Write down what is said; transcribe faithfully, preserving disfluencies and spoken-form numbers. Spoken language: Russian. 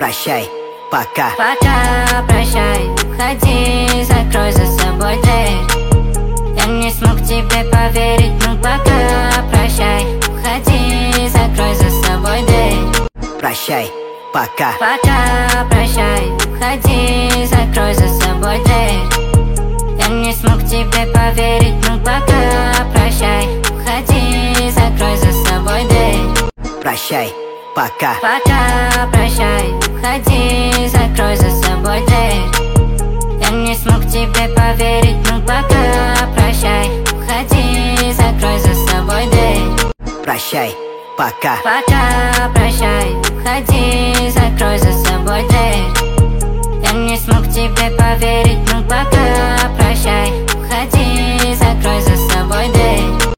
Прощай, пока. Пока, прощай, уходи, закрой за собой дверь. Я не смог тебе поверить, ну пока. Прощай, уходи, закрой за собой дверь. Прощай, пока. Пока, прощай, уходи, закрой за собой дверь. Я не смог тебе поверить, ну пока. Прощай, уходи, закрой за собой дверь. Прощай, пока. Пока, прощай, уходи, закрой за собой дверь. Я не смог тебе поверить, ну пока. Прощай, уходи, закрой за собой дверь. Прощай, пока. Пока, прощай, уходи, закрой за собой дверь. Я не смог тебе поверить, ну пока. Прощай, уходи, закрой за собой дверь.